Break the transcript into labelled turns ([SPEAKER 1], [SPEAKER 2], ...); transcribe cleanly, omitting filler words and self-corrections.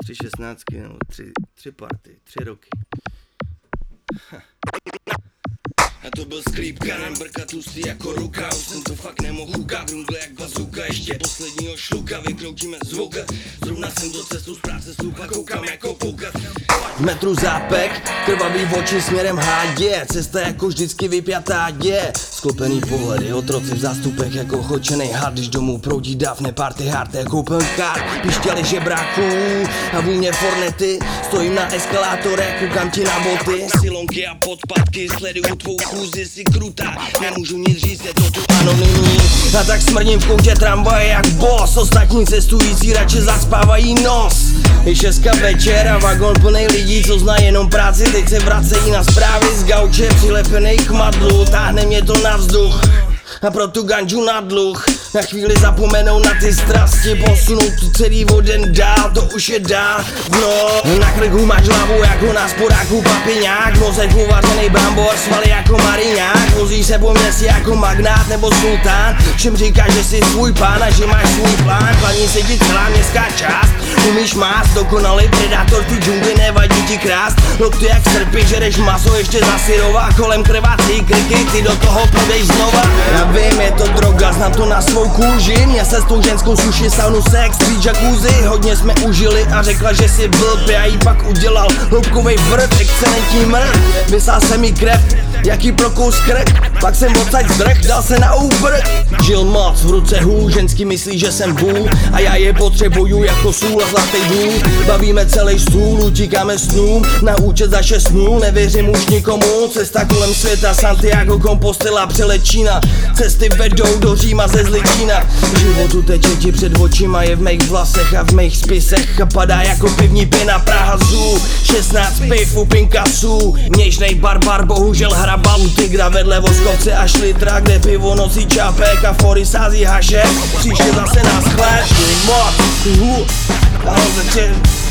[SPEAKER 1] 3 šestnáctky nebo 3 party, 3 roky. A to byl sklípka, brka tlustý jako ruka. Už jsem to fakt nemohl hukat, grungle jak bazuka. Ještě posledního šluka, vykroučíme zvuk. Zrovna jsem do cestu z práce slupa, koukám jako poukat. V metru zápek, krvavý oči směrem hádě. Cesta jako vždycky vypjatá je. Sklopený pohledy, otroci v zástupech jako chočenej had. Když domů proudí dávné party hard jako open car. Pištěli žebráků a vůně fornety. Stojím na eskalátorech, koukám ti na boty. Silonky a podpatky, sleduju tvou chůzi, si krutá. Nemůžu nic říct, je to tu anonymní. A tak smrdím v koutě tramvaje jak boss. Ostatní cestující radši zaspávají nos. Je 6 večer a vagon plnej lidí, co zná jenom práci. Teď se vracejí na zprávy z gauče přilepenej k madlu. Táhne mě to na vzduch a pro tu ganžu na dluh. Na chvíli zapomenou na ty strasti, posunou tu celý o den dál, to už je dávno. Na krku máš hlavu jako na sporáku papiňák. Mozek uvařenej brambor, svaly jako mariňák. Vozíš se po městě jako magnát nebo sultán. Všem říkáš, že jsi svůj pán a že máš svůj plán. Klaní se ti celá městská část, umíš mást, dokonalý predátor, ty džungly nevadí ti krást. Lokty jak srpy, žereš maso ještě za syrová. Kolem krvácí kriky, ty do toho půjdeš znova. Já vím, je to droga, znám to na svou kůži. Mě se s tou ženskou suši, saunu, sex, street jacuzzi. Hodně jsme užili a řekla, že si blb. Já jí pak udělal hloubkovej vrv, excelentní mrv. Vysál se mi krev, jaký prokous krk. Pak jsem odsaď zdrh, dal se na úprk. Žil moc, v ruce hů, ženský myslí, že jsem vůl. A já je potřebuju jako sůl a zlatý důl. Bavíme celý stůl, utíkáme snům. Na účet za 6 dnů, nevěřím už nikomu. Cesta kolem světa, Santiago, Compostela, Přelečína. Cesty vedou do Říma ze Zličína. Životu teče ti před očima, je v mých vlasech a v mých spisech. A padá jako pivní pěna, Praha Zoo. 16 piv u Pinkasů. Něžnej barbar, bohužel hrabal u tygra. Vedle voskovce a šlitra, kde pivo nosí čapek a fory sází haše. Příště zase na sklep, moc, a